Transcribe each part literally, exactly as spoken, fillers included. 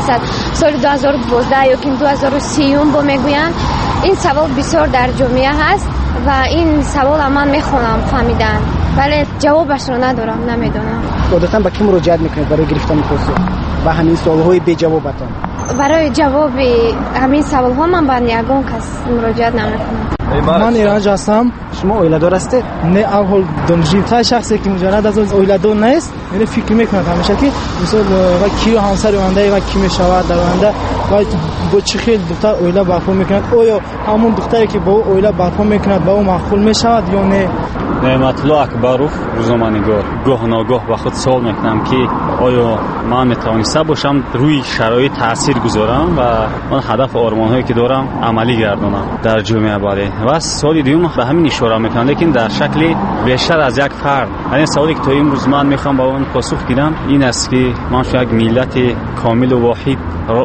رسد سال دو هزار و دوازده یا که دو هزار و سی با میگویند. این سوال بسیار در جامعه هست و این سوال من میخونم فهمیدن، ولی جوابش رو ندارم، نمیدونم. عادتاً با کی مراجعت میکنید برای گرفتن پاسخ و همین سوالهای بی جوابتان؟ برای جواب همین سوالها من با یگان کس مراجعت نمیکنم. من ایرانج هستم. شما اویلادار هستید؟ نه اول دانشجو. تا شخصی که مجرد از اویلادار نیست، یعنی فکر میکنه همیشه که مثلا و کی همسر اونده و کی میشود در اونده و با چه خیلی دختر اویلا برپا میکند، آیا همون دختری که با اویلا برپا میکند با او معقول میشود یا نه؟ نعمتالله اکبروف روزنامه‌نگار. گاه ناگاه با خود سوال میکنم که آیا من میتوانسته باشم روی شرایط تاثیر گذارم و من هدف آرمان‌هایی که دارم عملی گردانم در جامعه. بله و سوالی دیگه به همین اشاره میکنم، لیکن در شکل بیشتر از یک فرد. یعنی سوالی که تا امروز من میخوام با اون پاسخ بدم این است که ما شاید یک ملت کامل و واحد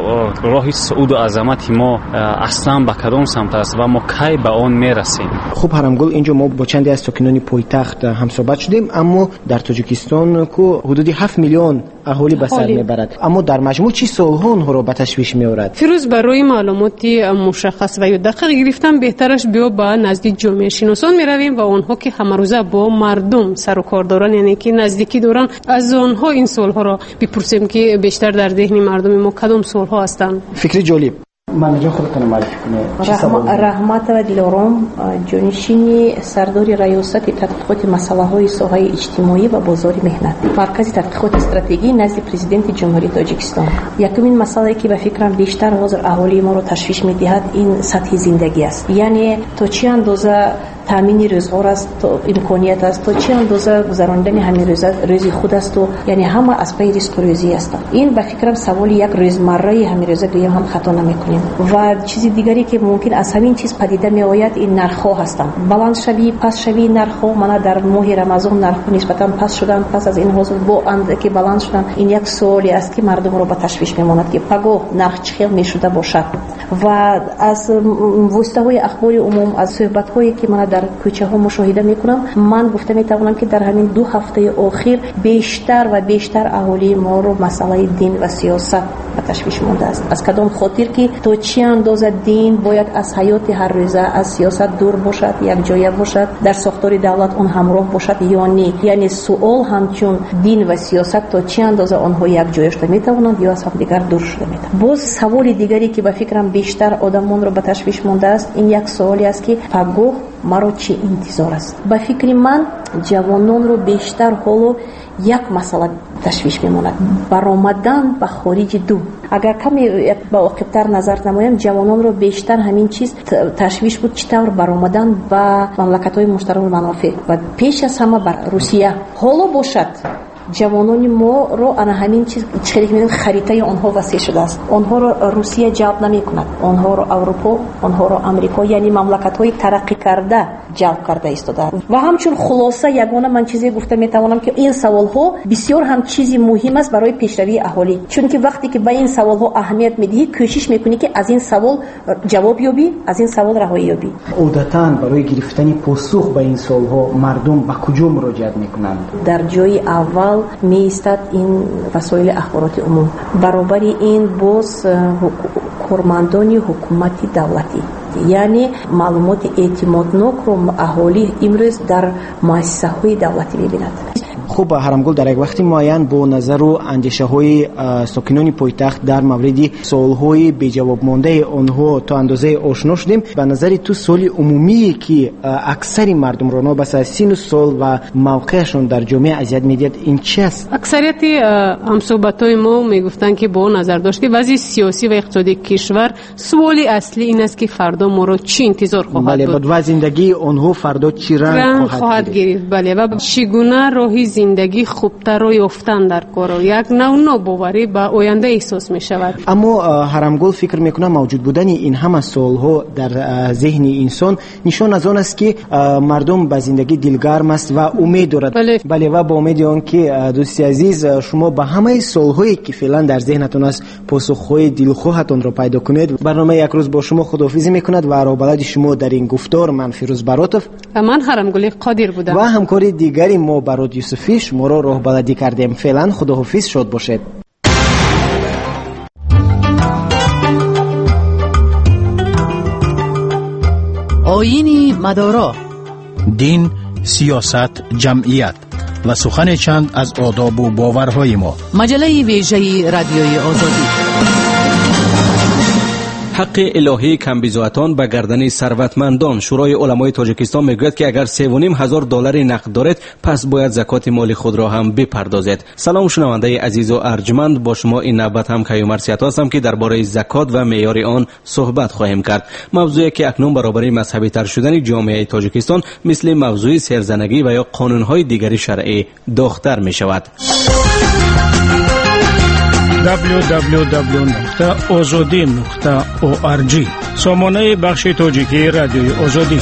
راه صعود و عظمت ما اصلا به کدام سمت است و ما کی به آن میرسیم. خب هرمگل، اینجا ما با چندی از ساکنان پایتخت هم صحبت شدیم، اما در تاجیکستان کو حدود هفت میلیون اهالی به سر میبرد، اما در مجموع چی سالها اونها رو به تشویش میآورد؟ فیروز، برای معلوماتی مشخص و دقیق گرفتن بهترش بیا با نزدیک جامعه شناسان میرویم و آنها که همه روزه با مردم سر و کار دارن، یعنی که نزدیکی دارن، از آنها این سوالها را بپرسیم که بیشتر در ذهن مردم ما کدام سوالها هستند. فکری جالب. منجا خودتون معرفی کنه. رحم... رحمت و دلارام، جانشین سرداری ریاست تحقیقات مسائل ساحه اجتماعی و بازار مهنت، مرکز تحقیقات استراتژی نزد پرزیدنت جمهوری تاجیکستان. یکمین مسئله که به فکرم بیشتر حاضر اهالی ما رو تشویش می‌دهد این سطح زندگی است. یعنی تا چه اندازه تامین روزگار است، تا امکانیت است، تا چه اندازه گذراندن همین روز روزی خود است و یعنی همه از پای ریسک روزی است. این به فکرم سوال یک روزمره همین روزه گیم هم خطا نمی‌کنیم. و چیز دیگری که ممکن از همین چیز پدیده می آید این نرخ‌ها هستند. بلند شوی پس شوی نرخ‌ها، من در ماه رمضان نرخ نسبتاً پس شدن، پس از این حاصل با اند که بلند شدن. این یک سوالی است که مردم رو به تشویش می‌ماند که پگاه نرخ چه خیلی می‌شده باشد. و از واسطه‌های اخبار عموم، از صحبت‌هایی که من در کوچه‌ها مشاهده می‌کنم، من گفته می‌توانم که در همین دو هفته اخیر بیشتر و بیشتر اهالی ما رو مسئله دین و سیاست به تشویش مانده است. از کدام خاطر که تو چه اندازه دین باید از حیات هر روزه، از سیاست دور باشد، یک جایه باشد، در ساختار دولت اون همراه باشد یا نه. یعنی سوال همچون دین و سیاست تا چه اندازه آنها یک جای شده میتوانند یا از هم دیگر دور شده میتوانند. باز سوال دیگری که به فکرم بیشتر آدمان رو به تشویش مانده است این یک سوالی است که پگاه مرا چه انتظار است. به فکر من جوانان رو بیشتر حالا یک مسئله تشویش میماند، برآمدن به خارج دو. اگر کمی با عاقب‌تر نظر نمایم، جوانان رو بیشتر همین چیز تشویش بود، چطور برآمدن به مملکت‌های مشترک المنافع و پیش از همه بر روسیه. حالا باشد جوانان ما رو انا همین چیز چیزی که میگن خریطه آنها وسیع شده است. آنها رو روسیه جلب نمی‌کند، آنها رو اروپا، آنها رو آمریکا، یعنی مملکت‌های ترقی کرده جلب کرده ایستاده. و همچون خلاصه یگانه من چیزی گفته میتوانم که این سوال‌ها بسیار هم چیزی مهم است برای پیشروی اهالی، چون که وقتی که به این سوال‌ها اهمیت میدی کوشش میکنی که از این سوال جواب یابی، از این سوال رهایی یابی. عادتاً برای گرفتن پاسخ به این سوال‌ها مردم به کجا مراجعت میکنند؟ در جای اول می ایستد این وسایل اخبارات عموم، برابر این باز کارمندان حکومت دولتی، یعنی معلومات اعتمادناک رو اهالی امروز در مؤسسه‌های دولتی می‌بیند. خب هرمگل، در یک وقتی معین با نظر و اندیشه‌های ساکنان پایتخت در مورد سوال‌های بی جواب مانده آنها تا اندازه آشنا شدیم. به نظر تو سوال عمومی که اکثر مردم را نابسته سن و سال و موقعشون در جامعه اذیت می‌دهد این چی است؟ اکثریت همصحبت‌های ما میگفتن که با نظر داشته وضع سیاسی و اقتصادی کشور سوالی اصلی این است که فردا ما را چی انتظار خواهد بله، بود. بله، و زندگی آنها فردا چی رنگ, رنگ خواهد, خواهد گرفت. بله، و چگونه راهی زندگی خوبتر رو یافتن در کار، یک نوع ناباوری به آینده احساس می شود. اما هرمگل فکر میکنم موجود بودن این همه سوالها در ذهن انسان نشان از آن است که مردم به زندگی دلگرم است و امید دارد. بله, بله و با امید آن که دوستی عزیز شما به همه سوالهایی که فعلا در ذهنتون است پاسخهای دلخواهتون را پیدا کنید. برنامه یک روز با شما خداحافظی میکند و رابطه شما در این گفتار من فیروز براتف و من هرمگل قادر بودم و همکاری دیگری ما برات یوسفی شما را راه بلدی کردیم. فعلا خداحافظ، شاد باشید. آیین مدارا، دین، سیاست، جمعیت و سخن چند از آداب و باورهای ما. مجله ویژه رادیوی آزادی. حق الهی کمبیزواتان به گردن ثروتمندان. شورای علمای تاجیکستان میگوید که اگر سه و نیم هزار دلار نقد دارید پس باید زکات مال خود را هم بپردازید. سلام شنونده عزیز و ارجمند، با شما این نوبت هم کیومرث سیاتا هستم که درباره زکات و معیار آن صحبت خواهیم کرد. موضوعی که اکنون برابر مذهبی تر شدن جامعه تاجیکستان مثل موضوع سرزنگی و یا قانونهای دیگری شرعی داغ‌تر می شود. دبلیو دبلیو دبلیو نقطه آزادی نقطه او آر جی سامانه بخش تاجیکی رادیوی آزادی.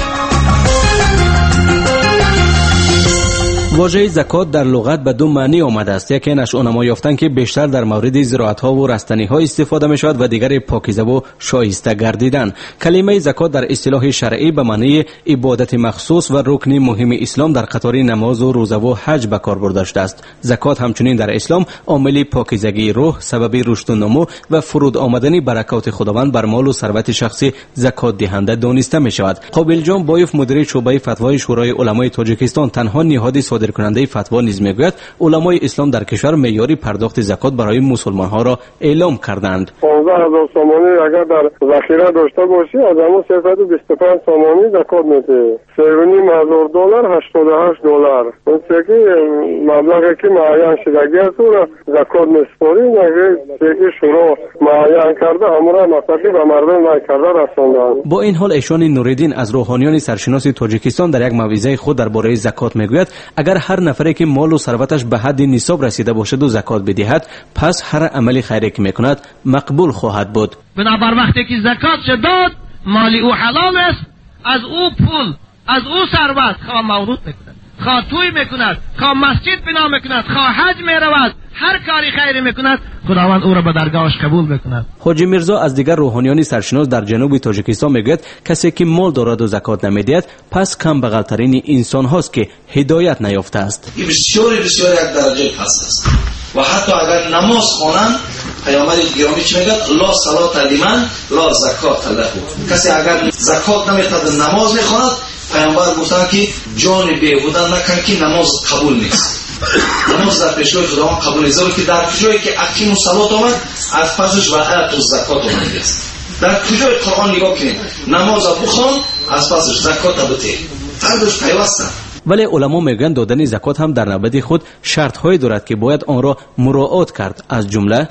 واژه زکات در لغت به دو معنی آمده است. یکی نشأه‌نما یافتن که بیشتر در مورد زراعت‌ها و رستنی‌ها استفاده می‌شود و دیگر پاکیزه و شایسته گردیدن. کلمه زکات در اصطلاح شرعی به معنی عبادت مخصوص و رکن مهم اسلام در قطار نماز و روزه و حج به کار برده شده است. زکات همچنین در اسلام عامل پاکیزگی روح، سبب رشد و نمو و فرود آمدن برکات خداوند بر مال و ثروت شخصی زکات دهنده دانسته می‌شود. قابل جان بایف مدیر شعبه فتوای شورای علمای تاجیکستان تنها نهاد صادر کننده فتوا نیز میگوید علمای اسلام در کشور معیار پرداخت زکات برای مسلمان ها را اعلام کردند. پانزده هزار سامانی اگر در ذخیره داشته باشی از همون سیصد و بیست و پنج سامانی زکات میده. سه و نیم هزار دلار هشتاد و هشت دلار. اون که مبلغی که معین شدگی است را زکات میسپاری، مگر که شورا معین کرده همراه مصرفی به مردم نکرده رساندند. با این حال ایشان نوریدین از روحانیان سرشناس تاجیکستان در یک موعظه خود درباره زکات میگوید اگر هر نفری که مال و ثروتش به حد نصاب رسیده باشد و زکات بدهد پس هر عملی خیری که میکند مقبول خواهد بود. بنابر وقتی که زکات شد داد مالی او حلال است، از او پول از او ثروت خواه مورود میکند، خواه توی میکند، خواه مسجد بنا میکند، خواه حج میرود، هر کاری خیری میکند خداوند او را به درگاهش قبول میکند. حاجی میرزا از دیگر روحانیان سرشناس در جنوب تاجیکستان میگوید کسی که مال دارد و زکات نمیدهد پس کم بغل ترین انسان هاست که هدایت نیافته است. این بسیاری بسیاری یک درجه پست است و حتی اگر نماز خوانند پیامبر گرامی چی میگه؟ لا صلات لمن لا زکات له. کسی اگر زکات نمیدهد نماز میخواند پیامبر گفتن که جان بیهوده نکن که نماز قبول نیست. نماز در پیشگاه خداوند قبول نیست. که در کجایی که اقیم الصلات آمد از پسش و آیت الزکات آمده است. در کجای قرآن نگاه کنید نماز بخوان از پسش زکات بده. فردش پیوسته. ولی علما میگن دادن زکات هم در نوبت خود شرط های دارد که باید آن را مراعات کرد. از جمله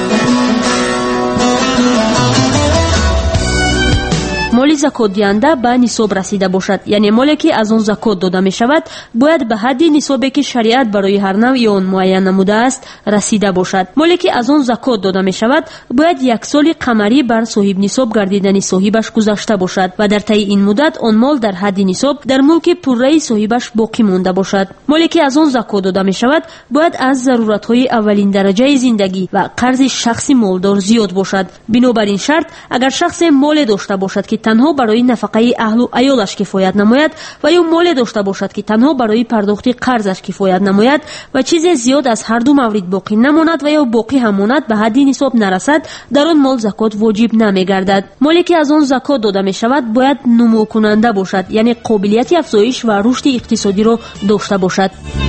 مالی زکات دهنده به نصاب رسیده باشد، یعنی مالی که از آن زکات داده می شود باید به حد نصابی که شریعت برای هر نوع آن معین نموده است رسیده باشد. مالی که از آن زکات داده می شود باید یک سال قمری بر صاحب نصاب گردیدن صاحبش گذشته باشد و در طی این مدت آن مال در حد نصاب در ملک پررأی صاحبش باقی مانده باشد. مالی که از آن زکات داده می شود باید از ضرورت های اولین درجه زندگی و قرض شخصی مالدار زیاد باشد. بنابراین شرط اگر شخص مال داشته باشد که تنها برای نفقه اهل و عیالش کفایت نماید و یا مال داشته باشد که تنها برای پرداخت قرضش کفایت نماید و چیز زیاد از هر دو مورد باقی نماند و یا باقی هم ماند به حد نصاب نرسد در آن مال زکات واجب نمیگردد. مالی که از آن زکات داده می شود باید نمو کننده باشد، یعنی قابلیت افزایش و رشد اقتصادی را داشته باشد.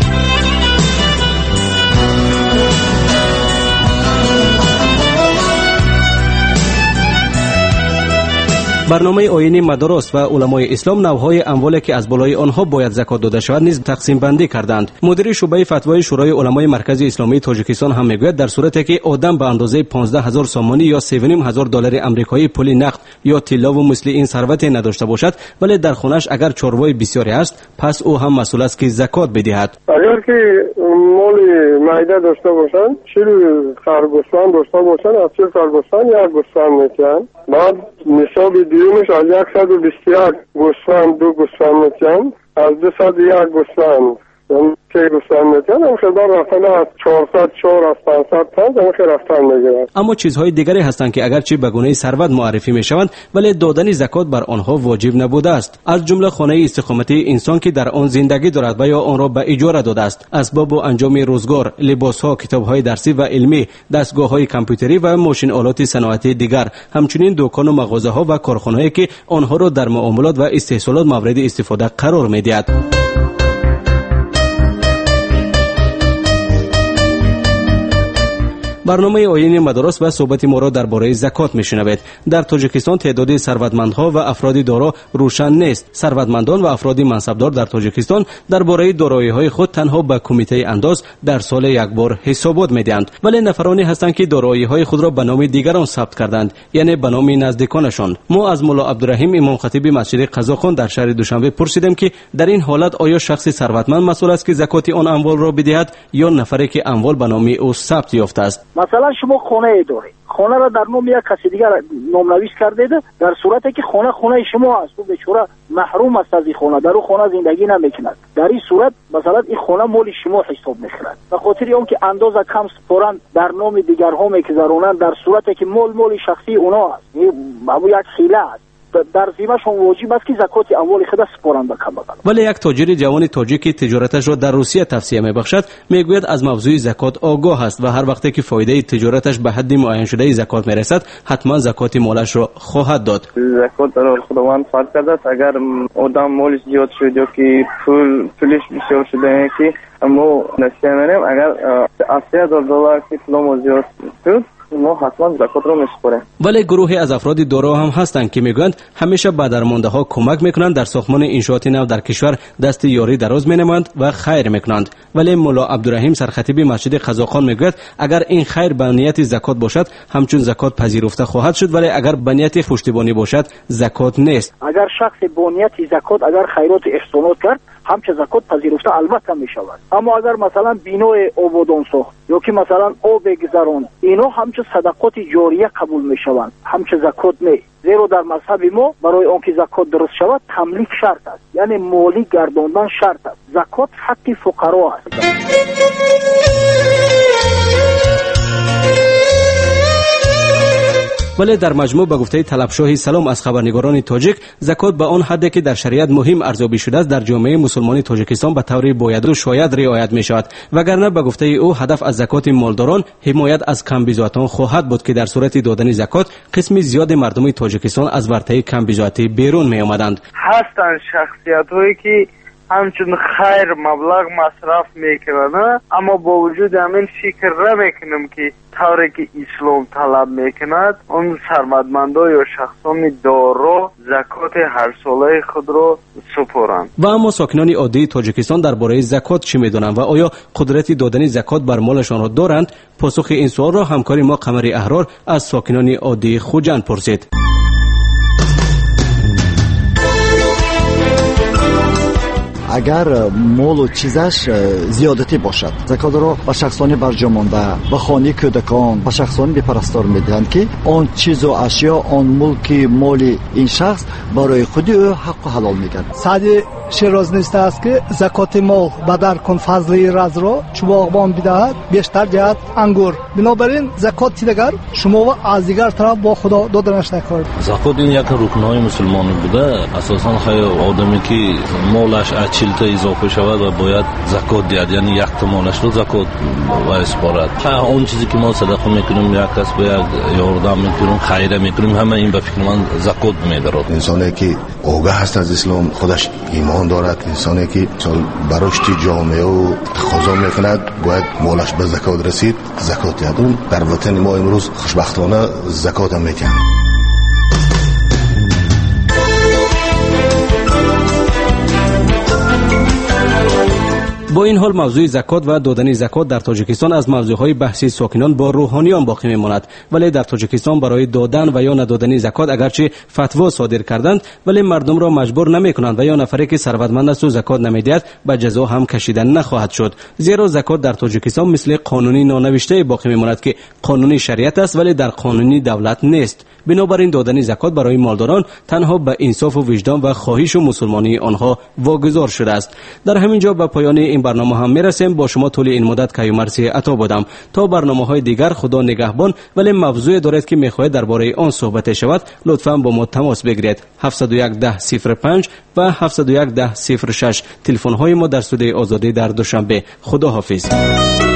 برنامه آیین مدارس و علمای اسلام نوهای اموالی که از بالای آنها باید زکات داده شود نیز تقسیم بندی کردند. مدیر شعبه فتوای شورای علمای مرکز اسلامی تاجیکستان هم میگوید در صورتی که آدم به اندازه پانزده هزار سامانی یا سه و نیم هزار دلار آمریکایی پول نقد یا طلا و مثل این ثروت نداشته باشد ولی در خانه‌اش اگر چاروای بسیاری است پس او هم مسئول است که زکات بدهد. اگر که مال معده داشته باشند چیل خرگوشان داشته باشند از چیل خرگوشان یک گوسفند میکنند، بعد نصاب دیومش از صد و بیست و یک گوسفند دو گوسفند میکنند، از دویست و یک گوسفند که گوسفند میتن هم خیلی رفتن از چهارصد چهار از پانصد تن هم خیلی رفتن میگیرن. اما چیزهای دیگری هستند که اگرچه به گونه ثروت معرفی میشوند ولی دادن زکات بر آنها واجب نبوده است. از جمله خانه استقامتی انسان که در آن زندگی دارد و یا آن را به اجاره داده است، اسباب و انجام روزگار، لباسها، کتابهای درسی و علمی، دستگاه‌های کامپیوتری و ماشین آلات صنعتی دیگر، همچنین دکان و مغازه‌ها و کارخانه‌ای که آنها را در معاملات و استحصالات مورد استفاده قرار می‌دهد. برنامه آیین مدارس و صحبت ما را درباره زکات میشنوید. در تاجیکستان تعداد ثروتمندها و افراد دارا روشن نیست. ثروتمندان و افراد منصبدار در تاجیکستان درباره دارایی‌های خود تنها به کمیته انداز در سال یک بار حسابات میدهند، ولی نفرانی هستند که دارایی‌های خود را به نام دیگران ثبت کردند، یعنی به نام نزدیکانشان. ما از مولا عبدالرحیم امام خطیب مسجد قزاقان در شهر دوشنبه پرسیدیم که در این حالت آیا شخص ثروتمند مسئول است که زکات آن اموال را بدهد یا نفری که اموال به نام او ثبت یافته است؟ مثلا شما خانه ای دارید، خانه را در نام یک کسی دیگر نامنویس کردید، در صورتی که خانه خانه شما است، او بیچاره محروم است از این خانه، در اون خانه زندگی نمیکند. در این صورت مثلا این خانه مال شما حساب میشود. به خاطر اون که اندازه کم سپارند در نام دیگرها میگذرونند، در صورتی که مال مال شخصی اونا است. این ابو یک حیله است. در ذمه‌شون واجب است که زکات اموال خود سپارند به کمبغل. ولی یک تاجر جوان تاجیک که تجارتش را در روسیه توسعه میبخشد میگوید از موضوع زکات آگاه است و هر وقتی که فایده تجارتش به حد معین شده زکات میرسد حتما زکات مالش را خواهد داد. زکات در خداوند فرض کرده است. اگر آدم مالش زیاد شد یا که پول پولش بسیار شده که ما نسیه می‌ریم، اگر از سه هزار دلار که پول زیاد شد ما حتما زکات رو میسپاریم. ولی گروهی از افراد دارا هم هستند که میگویند همیشه به درمانده ها کمک میکنند، در ساختمان انشاءات نو در کشور دست یاری دراز مینمایند و خیر میکنند. ولی مولا عبدالرحیم سرخطیب مسجد قزاقان میگوید اگر این خیر به نیت زکات باشد همچون زکات پذیرفته خواهد شد، ولی اگر به نیت پشتیبانی باشد زکات نیست. اگر شخص با نیت زکات اگر خیرات احسانات کرد همچه زکات پذیرفته البته می شود. اما اگر مثلا بینای آبادان ساخت یا که مثلا آب گذران، اینا همچه صدقات جاریه قبول می شوند، همچه زکات نه. زیرا در مذهب ما برای آنکه زکات درست شود تملیک شرط است، یعنی مالی گرداندن شرط است. زکات حق فقرا است. ولی در مجموع به گفته طلبشاه سلام از خبرنگاران تاجیک، زکات به آن حدی که در شریعت مهم ارزیابی شده است در جامعه مسلمانی تاجیکستان به طور باید و شاید رعایت می شود، وگرنه به گفته او هدف از زکات مالداران حمایت از کمبیزاتان خواهد بود که در صورت دادن زکات قسم زیاد مردم تاجیکستان از ورطه کمبیزاتی بیرون می آمدند. هستند شخصیت هایی که همچون خیر مبلغ مصرف میکنن، اما با وجود همین فکر نمیکنم که طوری که اسلام طلب میکند اون ثروتمندا یا شخصان دارا زکات هر ساله خود را سپارند. و اما ساکنان عادی تاجیکستان درباره زکات چه میدونند و آیا قدرت دادن زکات بر مالشان را دارند؟ پاسخ این سوال را همکار ما قمر احرار از ساکنان عادی خوجند پرسید. اگر مال و چیزش زیادتی باشد زکات را به شخصانی برجامانده به خانه کودکان به شخصانی بپرستار میدهند که آن چیز و اشیا آن ملک مال این شخص برای خود او حق و حلال میگرد. سعدی شیراز نیست است که زکات مال بدر کن فضل رز را چوباغبان بدهد بیشتر جهت انگور. بنابراین زکات دیگر شما و از دیگر طرف با خدا دادنش نکرد. زکات این یک رکنهای مسلمانی بوده. اساسا خیلی آدمی که مالش چیلتا اضافه شود و باید زکات دهد، یعنی یک تومانش رو زکات اسپارد. اون چیزی که ما صدقه میکنیم یک کس به یک یاردم میکنیم خیره میکنیم همه این به فکر من زکات میدارد. انسانی که آگاه هست از اسلام خودش ایمان دارد، انسانی که برشت جامعه و تقاضا میکند باید مالش به زکات رسید زکات دهد. اون در وطن ما امروز خوشبختانه زکات هم میکنند. با این حال موضوع زکات و دادن زکات در تاجیکستان از موضوعهای بحثی ساکنان با روحانیان باقی میماند. ولی در تاجیکستان برای دادن و یا ندادن زکات اگرچه فتوا صادر کردند ولی مردم را مجبور نمیکنند و یا نفری که ثروتمند است و زکات نمیدهد به جزا هم کشیدن نخواهد شد. زیرا زکات در تاجیکستان مثل قانونی نانوشته باقی میماند که قانونی شریعت است ولی در قانونی دولت نیست. بنابراین دادن زکات برای مالداران تنها به انصاف و وجدان و خواهش و مسلمانی آنها واگذار شده است. در همین جا به پایان این برنامه هم میرسیم. با شما طول این مدت کیو مرسی عطا بودم. تا برنامه‌های دیگر خدا نگهبان. ولی موضوع دارید که میخواهید درباره آن صحبت شود، لطفاً با ما تماس بگیرید. هفت صفر یک ده صفر پنج و هفت صفر یک ده صفر شش تلفن های ما در استودیوی آزادی در دوشنبه. خدا حافظ.